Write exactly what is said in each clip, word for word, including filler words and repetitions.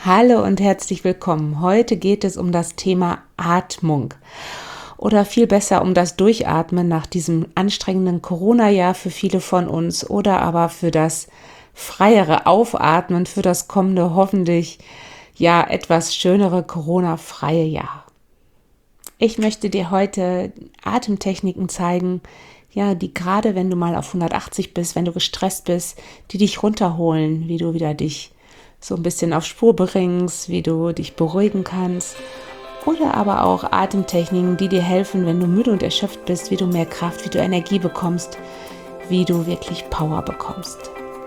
Hallo und herzlich willkommen. Heute geht es um das Thema Atmung oder viel besser um das Durchatmen nach diesem anstrengenden Corona-Jahr für viele von uns oder aber für das freiere Aufatmen für das kommende, hoffentlich ja etwas schönere Corona-freie Jahr. Ich möchte dir heute Atemtechniken zeigen, ja, die gerade, wenn du mal auf hundertachtzig bist, wenn du gestresst bist, die dich runterholen, wie du wieder dich so ein bisschen auf Spur bringst, wie du dich beruhigen kannst. Oder aber auch Atemtechniken, die dir helfen, wenn du müde und erschöpft bist, wie du mehr Kraft, wie du Energie bekommst, wie du wirklich Power bekommst.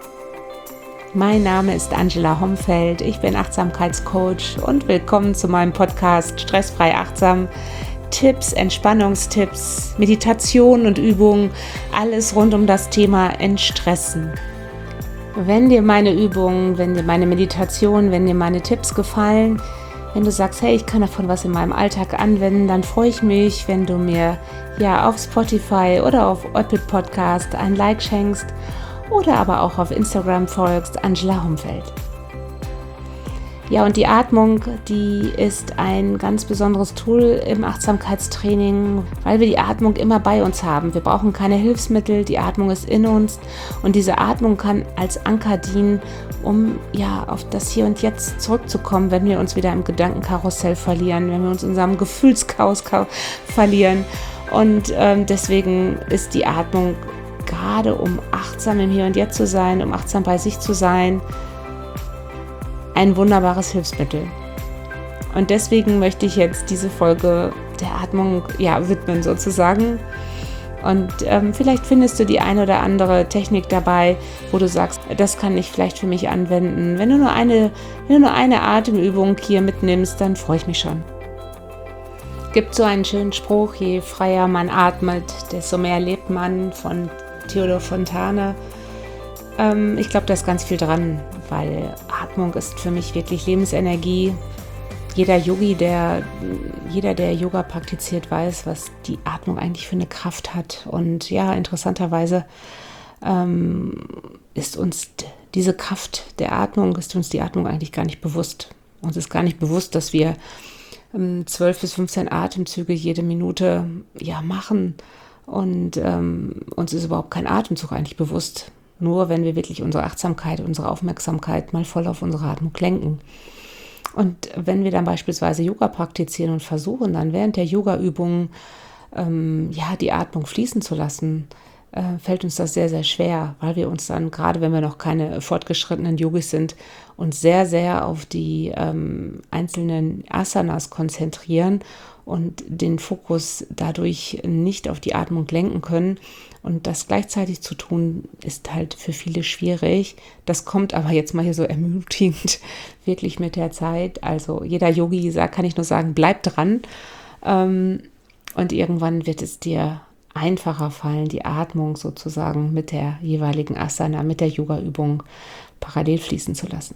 Mein Name ist Angela Homfeld, ich bin Achtsamkeitscoach und willkommen zu meinem Podcast Stressfrei Achtsam. Tipps, Entspannungstipps, Meditation und Übungen, alles rund um das Thema Entstressen. Wenn dir meine Übungen, wenn dir meine Meditation, wenn dir meine Tipps gefallen, wenn du sagst, hey, ich kann davon was in meinem Alltag anwenden, dann freue ich mich, wenn du mir ja auf Spotify oder auf Apple Podcast ein Like schenkst oder aber auch auf Instagram folgst, Angela Homfeld. Ja, und die Atmung, die ist ein ganz besonderes Tool im Achtsamkeitstraining, weil wir die Atmung immer bei uns haben. Wir brauchen keine Hilfsmittel, die Atmung ist in uns und diese Atmung kann als Anker dienen, um ja auf das Hier und Jetzt zurückzukommen, wenn wir uns wieder im Gedankenkarussell verlieren, wenn wir uns in unserem Gefühlschaos verlieren. Und ähm, deswegen ist die Atmung gerade, um achtsam im Hier und Jetzt zu sein, um achtsam bei sich zu sein, ein wunderbares Hilfsmittel. Und deswegen möchte ich jetzt diese Folge der Atmung ja, widmen sozusagen. Und ähm, vielleicht findest du die eine oder andere Technik dabei, wo du sagst, das kann ich vielleicht für mich anwenden. Wenn du nur eine, wenn du nur eine Atemübung hier mitnimmst, dann freue ich mich schon. Es gibt so einen schönen Spruch, je freier man atmet, desto mehr lebt man, von Theodor Fontane. Ähm, ich glaube, da ist ganz viel dran, weil Atmung ist für mich wirklich Lebensenergie. Jeder Yogi, der, jeder, der Yoga praktiziert, weiß, was die Atmung eigentlich für eine Kraft hat. Und ja, interessanterweise ähm, ist uns diese Kraft der Atmung, ist uns die Atmung eigentlich gar nicht bewusst. Uns ist gar nicht bewusst, dass wir ähm, zwölf bis fünfzehn Atemzüge jede Minute ja, machen. Und ähm, uns ist überhaupt kein Atemzug eigentlich bewusst. Nur wenn wir wirklich unsere Achtsamkeit, unsere Aufmerksamkeit mal voll auf unsere Atmung lenken. Und wenn wir dann beispielsweise Yoga praktizieren und versuchen, dann während der Yoga-Übungen ähm, ja, die Atmung fließen zu lassen, äh, fällt uns das sehr, sehr schwer, weil wir uns dann, gerade wenn wir noch keine fortgeschrittenen Yogis sind, uns sehr, sehr auf die ähm, einzelnen Asanas konzentrieren und den Fokus dadurch nicht auf die Atmung lenken können. Und das gleichzeitig zu tun, ist halt für viele schwierig. Das kommt aber jetzt mal hier so ermutigend wirklich mit der Zeit. Also jeder Yogi sagt, kann ich nur sagen, bleib dran. Ähm, und irgendwann wird es dir einfacher fallen, die Atmung sozusagen mit der jeweiligen Asana, mit der Yoga-Übung parallel fließen zu lassen.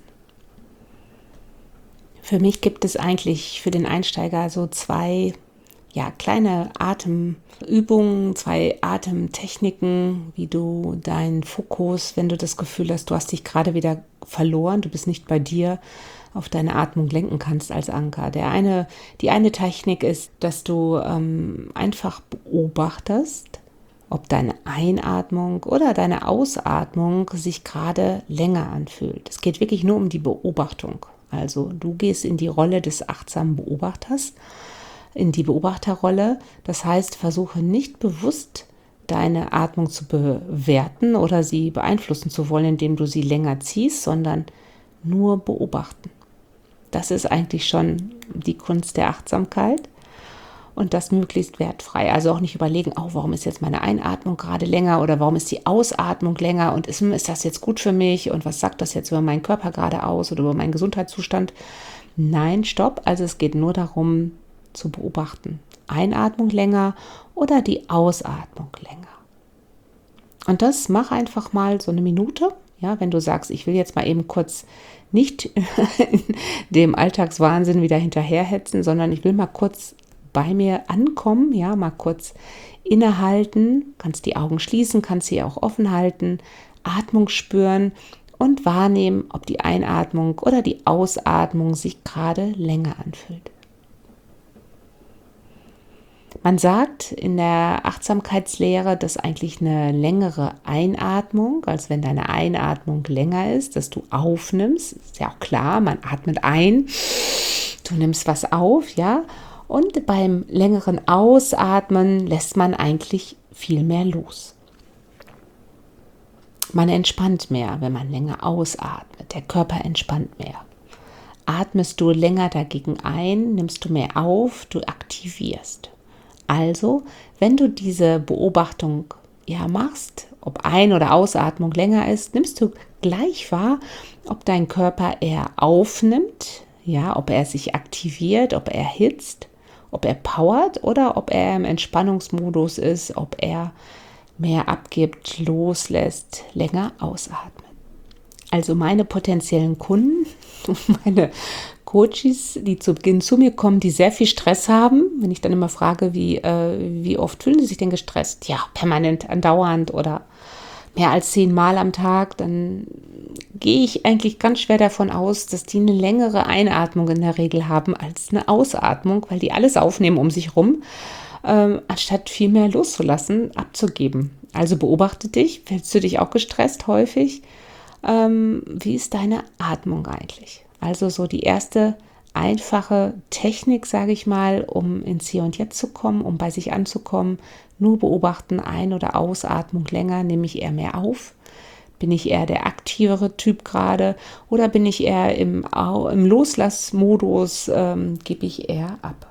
Für mich gibt es eigentlich für den Einsteiger so zwei ja, kleine Atemübungen, zwei Atemtechniken, wie du deinen Fokus, wenn du das Gefühl hast, du hast dich gerade wieder verloren, du bist nicht bei dir, auf deine Atmung lenken kannst als Anker. Der eine, die eine Technik ist, dass du ähm, einfach beobachtest, ob deine Einatmung oder deine Ausatmung sich gerade länger anfühlt. Es geht wirklich nur um die Beobachtung. Also du gehst in die Rolle des achtsamen Beobachters, in die Beobachterrolle. Das heißt, versuche nicht bewusst deine Atmung zu bewerten oder sie beeinflussen zu wollen, indem du sie länger ziehst, sondern nur beobachten. Das ist eigentlich schon die Kunst der Achtsamkeit und das möglichst wertfrei. Also auch nicht überlegen, oh, warum ist jetzt meine Einatmung gerade länger oder warum ist die Ausatmung länger und ist, ist das jetzt gut für mich und was sagt das jetzt über meinen Körper gerade aus oder über meinen Gesundheitszustand? Nein, stopp. Also es geht nur darum, zu beobachten. Einatmung länger oder die Ausatmung länger. Und das mach einfach mal so eine Minute. Ja, wenn du sagst, ich will jetzt mal eben kurz nicht dem Alltagswahnsinn wieder hinterherhetzen, sondern ich will mal kurz bei mir ankommen, ja, mal kurz innehalten, kannst die Augen schließen, kannst sie auch offen halten, Atmung spüren und wahrnehmen, ob die Einatmung oder die Ausatmung sich gerade länger anfühlt. Man sagt in der Achtsamkeitslehre, dass eigentlich eine längere Einatmung, als wenn deine Einatmung länger ist, dass du aufnimmst, ist ja auch klar, man atmet ein, du nimmst was auf, ja, und beim längeren Ausatmen lässt man eigentlich viel mehr los. Man entspannt mehr, wenn man länger ausatmet, der Körper entspannt mehr. Atmest du länger dagegen ein, nimmst du mehr auf, du aktivierst. Also, wenn du diese Beobachtung ja machst, ob Ein- oder Ausatmung länger ist, nimmst du gleich wahr, ob dein Körper eher aufnimmt, ja, ob er sich aktiviert, ob er hitzt, ob er powert oder ob er im Entspannungsmodus ist, ob er mehr abgibt, loslässt, länger ausatmet. Also meine potenziellen Kunden, meine Coaches, die zu Beginn zu mir kommen, die sehr viel Stress haben, wenn ich dann immer frage, wie, äh, wie oft fühlen sie sich denn gestresst? Ja, permanent, andauernd oder mehr als zehnmal am Tag, dann gehe ich eigentlich ganz schwer davon aus, dass die eine längere Einatmung in der Regel haben als eine Ausatmung, weil die alles aufnehmen um sich rum, ähm, anstatt viel mehr loszulassen, abzugeben. Also beobachte dich, fühlst du dich auch gestresst häufig? Ähm, wie ist deine Atmung eigentlich? Also so die erste einfache Technik, sage ich mal, um ins Hier und Jetzt zu kommen, um bei sich anzukommen. Nur beobachten, Ein- oder Ausatmung länger, nehme ich eher mehr auf? Bin ich eher der aktivere Typ gerade oder bin ich eher im, im Loslassmodus, ähm, gebe ich eher ab?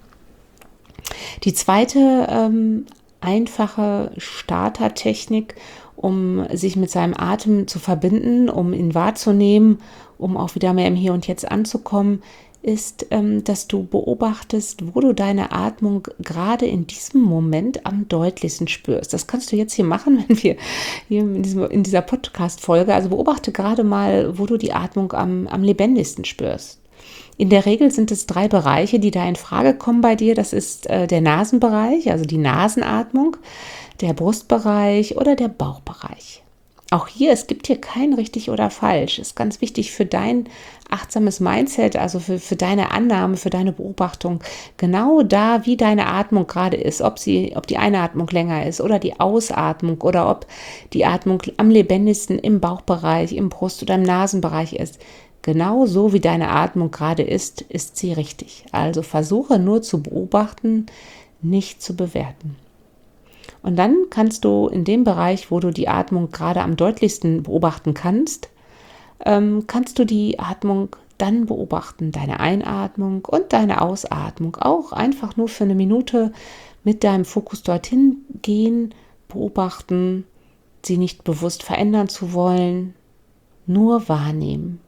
Die zweite ähm, einfache Startertechnik, um sich mit seinem Atem zu verbinden, um ihn wahrzunehmen, um auch wieder mehr im Hier und Jetzt anzukommen, ist, ähm, dass du beobachtest, wo du deine Atmung gerade in diesem Moment am deutlichsten spürst. Das kannst du jetzt hier machen, wenn wir hier in, diesem, in dieser Podcast-Folge, also beobachte gerade mal, wo du die Atmung am, am lebendigsten spürst. In der Regel sind es drei Bereiche, die da in Frage kommen bei dir. Das ist äh, der Nasenbereich, also die Nasenatmung, der Brustbereich oder der Bauchbereich. Auch hier, es gibt hier kein richtig oder falsch. Ist ganz wichtig für dein achtsames Mindset, also für, für deine Annahme, für deine Beobachtung, genau da, wie deine Atmung gerade ist, ob sie, ob die Einatmung länger ist oder die Ausatmung oder ob die Atmung am lebendigsten im Bauchbereich, im Brust- oder im Nasenbereich ist. Genau so wie deine Atmung gerade ist, ist sie richtig. Also versuche nur zu beobachten, nicht zu bewerten. Und dann kannst du in dem Bereich, wo du die Atmung gerade am deutlichsten beobachten kannst, ähm, kannst du die Atmung dann beobachten, deine Einatmung und deine Ausatmung. Auch einfach nur für eine Minute mit deinem Fokus dorthin gehen, beobachten, sie nicht bewusst verändern zu wollen, nur wahrnehmen.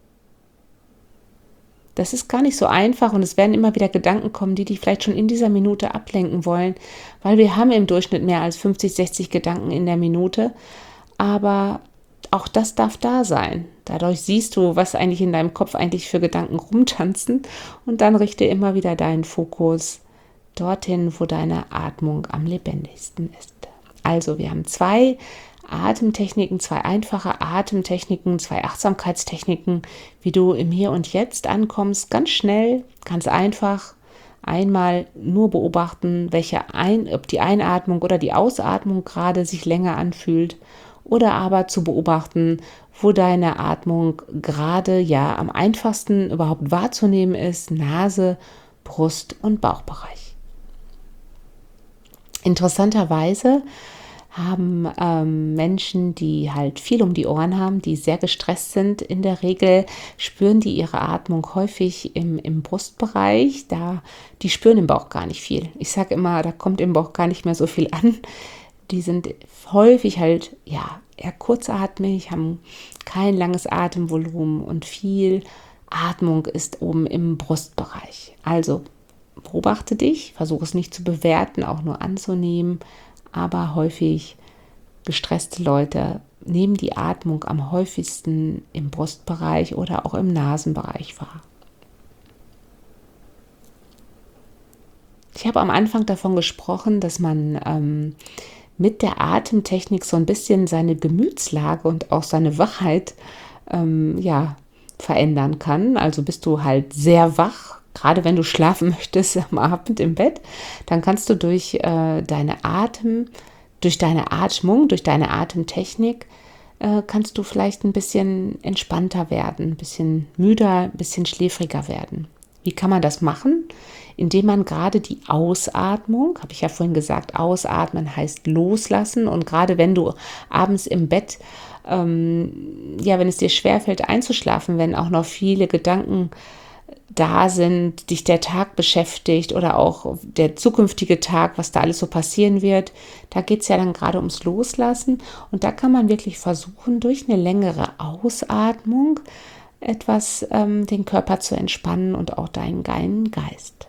Das ist gar nicht so einfach und es werden immer wieder Gedanken kommen, die dich vielleicht schon in dieser Minute ablenken wollen, weil wir haben im Durchschnitt mehr als fünfzig, sechzig Gedanken in der Minute, aber auch das darf da sein. Dadurch siehst du, was eigentlich in deinem Kopf eigentlich für Gedanken rumtanzen und dann richte immer wieder deinen Fokus dorthin, wo deine Atmung am lebendigsten ist. Also wir haben zwei Atemtechniken, zwei einfache Atemtechniken, zwei Achtsamkeitstechniken, wie du im Hier und Jetzt ankommst, ganz schnell, ganz einfach. Einmal nur beobachten, welche ein, ob die Einatmung oder die Ausatmung gerade sich länger anfühlt oder aber zu beobachten, wo deine Atmung gerade ja am einfachsten überhaupt wahrzunehmen ist, Nase, Brust- und Bauchbereich. Interessanterweise haben ähm, Menschen, die halt viel um die Ohren haben, die sehr gestresst sind, in der Regel spüren die ihre Atmung häufig im, im Brustbereich. Da, die spüren im Bauch gar nicht viel. Ich sage immer, da kommt im Bauch gar nicht mehr so viel an. Die sind häufig halt ja eher kurzatmig, haben kein langes Atemvolumen und viel Atmung ist oben im Brustbereich. Also beobachte dich, versuche es nicht zu bewerten, auch nur anzunehmen. Aber häufig gestresste Leute nehmen die Atmung am häufigsten im Brustbereich oder auch im Nasenbereich wahr. Ich habe am Anfang davon gesprochen, dass man ähm, mit der Atemtechnik so ein bisschen seine Gemütslage und auch seine Wachheit ähm, ja, verändern kann. Also bist du halt sehr wach, gerade wenn du schlafen möchtest am Abend im Bett, dann kannst du durch äh, deine Atem, durch deine Atmung, durch deine Atemtechnik, äh, kannst du vielleicht ein bisschen entspannter werden, ein bisschen müder, ein bisschen schläfriger werden. Wie kann man das machen? Indem man gerade die Ausatmung, habe ich ja vorhin gesagt, ausatmen heißt loslassen. Und gerade wenn du abends im Bett, ähm, ja, wenn es dir schwerfällt einzuschlafen, wenn auch noch viele Gedanken da sind, dich der Tag beschäftigt oder auch der zukünftige Tag, was da alles so passieren wird, da geht es ja dann gerade ums Loslassen. Und da kann man wirklich versuchen, durch eine längere Ausatmung etwas ähm, den Körper zu entspannen und auch deinen geilen Geist.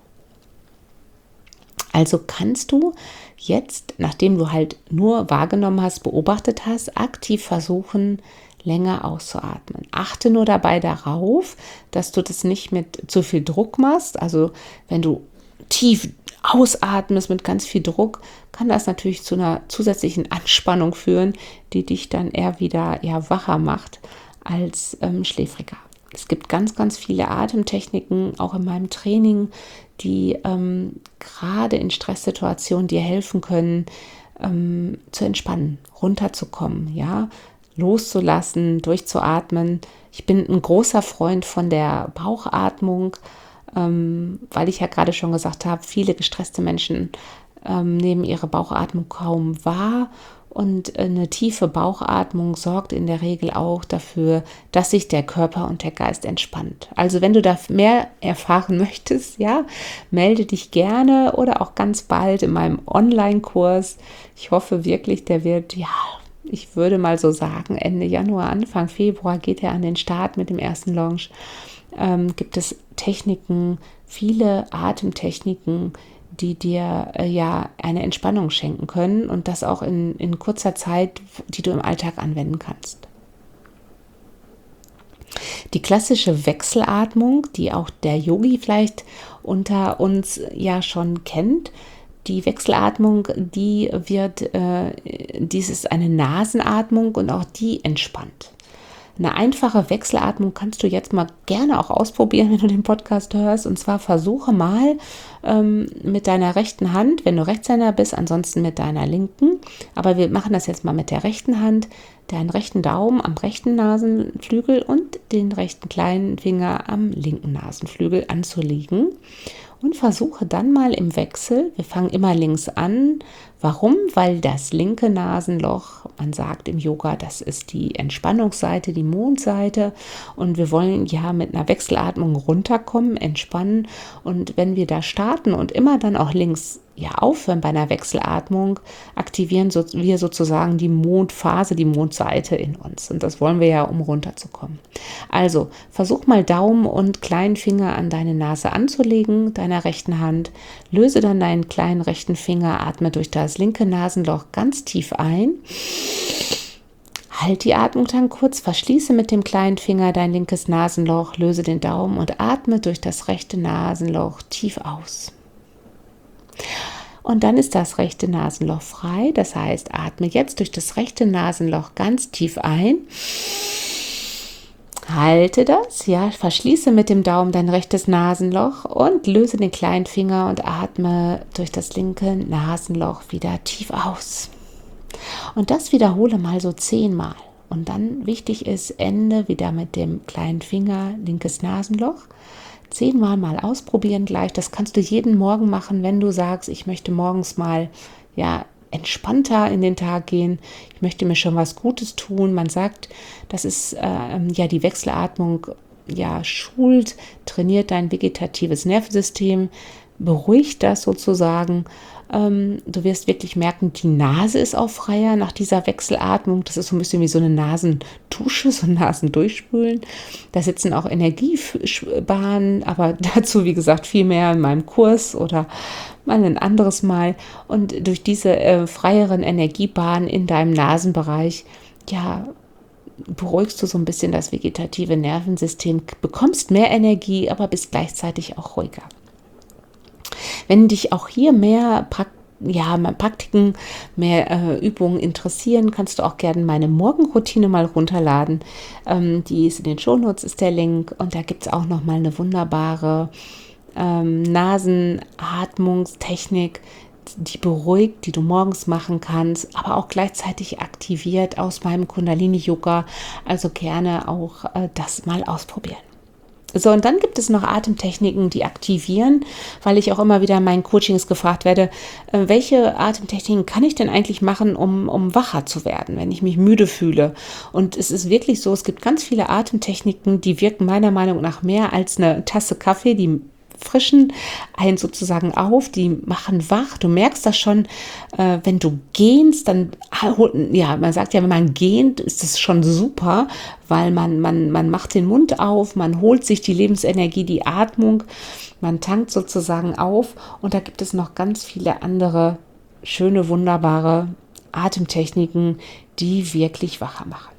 Also kannst du jetzt, nachdem du halt nur wahrgenommen hast, beobachtet hast, aktiv versuchen, länger auszuatmen. Achte nur dabei darauf, dass du das nicht mit zu viel Druck machst. Also wenn du tief ausatmest mit ganz viel Druck, kann das natürlich zu einer zusätzlichen Anspannung führen, die dich dann eher wieder ja, wacher macht als ähm, schläfriger. Es gibt ganz, ganz viele Atemtechniken, auch in meinem Training, die ähm, gerade in Stresssituationen dir helfen können, ähm, zu entspannen, runterzukommen, ja, loszulassen, durchzuatmen. Ich bin ein großer Freund von der Bauchatmung, ähm, weil ich ja gerade schon gesagt habe, viele gestresste Menschen ähm, nehmen ihre Bauchatmung kaum wahr. Und eine tiefe Bauchatmung sorgt in der Regel auch dafür, dass sich der Körper und der Geist entspannt. Also wenn du da mehr erfahren möchtest, ja, melde dich gerne oder auch ganz bald in meinem Online-Kurs. Ich hoffe wirklich, der wird, ja, ich würde mal so sagen, Ende Januar, Anfang Februar geht er an den Start mit dem ersten Launch. Ähm, gibt es Techniken, viele Atemtechniken, die dir äh, ja eine Entspannung schenken können und das auch in, in kurzer Zeit, die du im Alltag anwenden kannst. Die klassische Wechselatmung, die auch der Yogi vielleicht unter uns ja schon kennt, die Wechselatmung, die wird, äh, dies ist eine Nasenatmung und auch die entspannt. Eine einfache Wechselatmung kannst du jetzt mal gerne auch ausprobieren, wenn du den Podcast hörst. Und zwar versuche mal ähm, mit deiner rechten Hand, wenn du Rechtshänder bist, ansonsten mit deiner linken. Aber wir machen das jetzt mal mit der rechten Hand, deinen rechten Daumen am rechten Nasenflügel und den rechten kleinen Finger am linken Nasenflügel anzulegen. Und versuche dann mal im Wechsel, wir fangen immer links an. Warum? Weil das linke Nasenloch, man sagt im Yoga, das ist die Entspannungsseite, die Mondseite. Und wir wollen ja mit einer Wechselatmung runterkommen, entspannen. Und wenn wir da starten und immer dann auch links ja aufhören bei einer Wechselatmung, aktivieren so, wir sozusagen die Mondphase, die Mondseite in uns. Und das wollen wir ja, um runterzukommen. Also versuch mal Daumen und kleinen Finger an deine Nase anzulegen, deiner rechten Hand. Löse dann deinen kleinen rechten Finger, atme durch das linke Nasenloch ganz tief ein. Halt die Atmung dann kurz, verschließe mit dem kleinen Finger dein linkes Nasenloch, löse den Daumen und atme durch das rechte Nasenloch tief aus. Und dann ist das rechte Nasenloch frei, das heißt, atme jetzt durch das rechte Nasenloch ganz tief ein. Halte das, ja, verschließe mit dem Daumen dein rechtes Nasenloch und löse den kleinen Finger und atme durch das linke Nasenloch wieder tief aus. Und das wiederhole mal so zehnmal. Und dann wichtig ist, Ende wieder mit dem kleinen Finger, linkes Nasenloch. Zehnmal mal ausprobieren gleich. Das kannst du jeden Morgen machen, wenn du sagst, ich möchte morgens mal, ja, entspannter in den Tag gehen. Ich möchte mir schon was Gutes tun. Man sagt, das ist äh, ja die Wechselatmung, ja, schult, trainiert dein vegetatives Nervensystem, beruhigt das sozusagen. Ähm, du wirst wirklich merken, die Nase ist auch freier nach dieser Wechselatmung. Das ist so ein bisschen wie so eine Nasentusche, so ein Nasendurchspülen. Da sitzen auch Energiebahnen, aber dazu, wie gesagt, viel mehr in meinem Kurs oder mal ein anderes Mal. Und durch diese äh, freieren Energiebahnen in deinem Nasenbereich, ja, beruhigst du so ein bisschen das vegetative Nervensystem, bekommst mehr Energie, aber bist gleichzeitig auch ruhiger. Wenn dich auch hier mehr pra- ja, mehr Praktiken, mehr äh, Übungen interessieren, kannst du auch gerne meine Morgenroutine mal runterladen. Ähm, die ist in den Shownotes, ist der Link. Und da gibt es auch noch mal eine wunderbare ähm, Nasenatmungstechnik, die beruhigt, die du morgens machen kannst, aber auch gleichzeitig aktiviert aus meinem Kundalini-Yoga. Also gerne auch äh, das mal ausprobieren. So, und dann gibt es noch Atemtechniken, die aktivieren, weil ich auch immer wieder in meinen Coachings gefragt werde, äh, welche Atemtechniken kann ich denn eigentlich machen, um, um wacher zu werden, wenn ich mich müde fühle? Und es ist wirklich so, es gibt ganz viele Atemtechniken, die wirken meiner Meinung nach mehr als eine Tasse Kaffee, die frischen einen sozusagen auf, die machen wach. Du merkst das schon, äh, wenn du gehst, dann, ja, man sagt ja, wenn man gähnt, ist das schon super, weil man, man, man macht den Mund auf, man holt sich die Lebensenergie, die Atmung, man tankt sozusagen auf und da gibt es noch ganz viele andere schöne, wunderbare Atemtechniken, die wirklich wacher machen.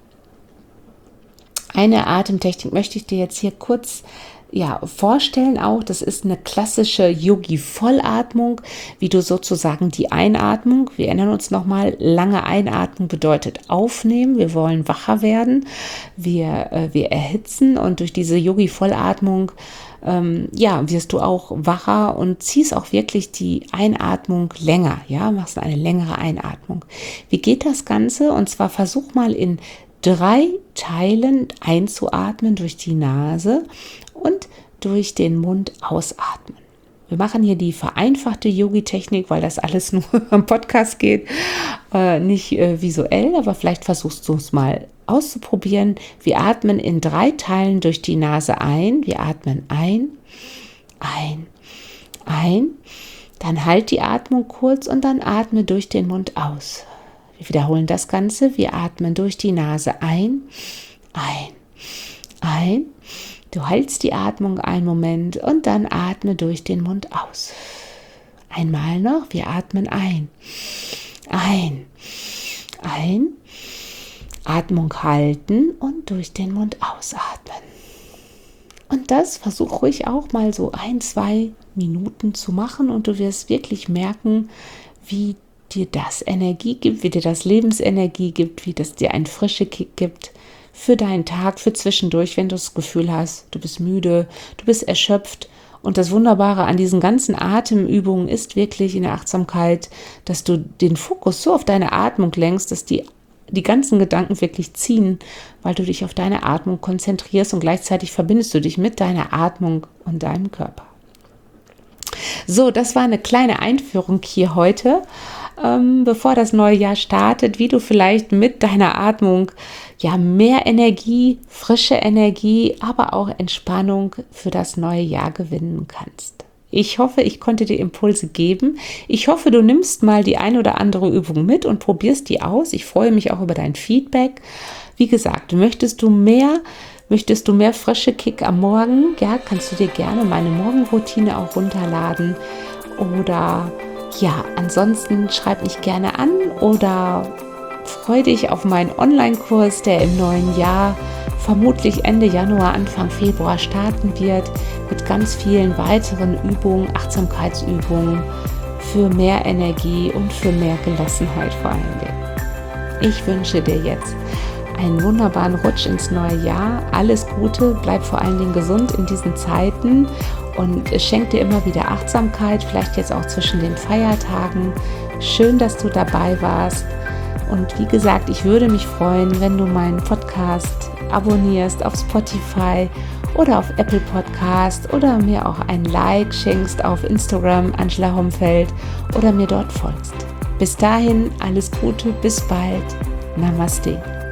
Eine Atemtechnik möchte ich dir jetzt hier kurz ja, vorstellen auch, das ist eine klassische Yogi-Vollatmung, wie du sozusagen die Einatmung, wir erinnern uns nochmal, lange Einatmung bedeutet aufnehmen, wir wollen wacher werden, wir, äh, wir erhitzen und durch diese Yogi-Vollatmung ähm, ja, wirst du auch wacher und ziehst auch wirklich die Einatmung länger, ja, machst eine längere Einatmung. Wie geht das Ganze? Und zwar versuch mal in drei Teilen einzuatmen durch die Nase und durch den Mund ausatmen. Wir machen hier die vereinfachte Yogi-Technik, weil das alles nur am Podcast geht, äh, nicht äh, visuell, aber vielleicht versuchst du es mal auszuprobieren. Wir atmen in drei Teilen durch die Nase ein. Wir atmen ein, ein, ein. Dann halt die Atmung kurz und dann atme durch den Mund aus. Wir wiederholen das Ganze. Wir atmen durch die Nase ein, ein, ein. Du hältst die Atmung einen Moment und dann atme durch den Mund aus. Einmal noch. Wir atmen ein, ein, ein. Atmung halten und durch den Mund ausatmen. Und das versuch ruhig auch mal so ein, zwei Minuten zu machen und du wirst wirklich merken, wie dir das Energie gibt, wie dir das Lebensenergie gibt, wie das dir einen frischen Kick gibt für deinen Tag, für zwischendurch, wenn du das Gefühl hast, du bist müde, du bist erschöpft. Und das Wunderbare an diesen ganzen Atemübungen ist wirklich in der Achtsamkeit, dass du den Fokus so auf deine Atmung lenkst, dass die, die ganzen Gedanken wirklich ziehen, weil du dich auf deine Atmung konzentrierst und gleichzeitig verbindest du dich mit deiner Atmung und deinem Körper. So, das war eine kleine Einführung hier heute, ähm, bevor das neue Jahr startet, wie du vielleicht mit deiner Atmung ja mehr Energie, frische Energie, aber auch Entspannung für das neue Jahr gewinnen kannst. Ich hoffe, ich konnte dir Impulse geben. Ich hoffe, du nimmst mal die ein oder andere Übung mit und probierst die aus. Ich freue mich auch über dein Feedback. Wie gesagt, möchtest du mehr, möchtest du mehr frische Kick am Morgen? Ja, kannst du dir gerne meine Morgenroutine auch runterladen. Oder ja, ansonsten schreib mich gerne an oder freu dich auf meinen Online-Kurs, der im neuen Jahr vermutlich Ende Januar, Anfang Februar starten wird, mit ganz vielen weiteren Übungen, Achtsamkeitsübungen für mehr Energie und für mehr Gelassenheit vor allen Dingen. Ich wünsche dir jetzt einen wunderbaren Rutsch ins neue Jahr. Alles Gute, bleib vor allen Dingen gesund in diesen Zeiten und schenk dir immer wieder Achtsamkeit, vielleicht jetzt auch zwischen den Feiertagen. Schön, dass du dabei warst. Und wie gesagt, ich würde mich freuen, wenn du meinen Podcast abonnierst auf Spotify oder auf Apple Podcast oder mir auch ein Like schenkst auf Instagram, Angela Homfeld, oder mir dort folgst. Bis dahin, alles Gute, bis bald. Namaste.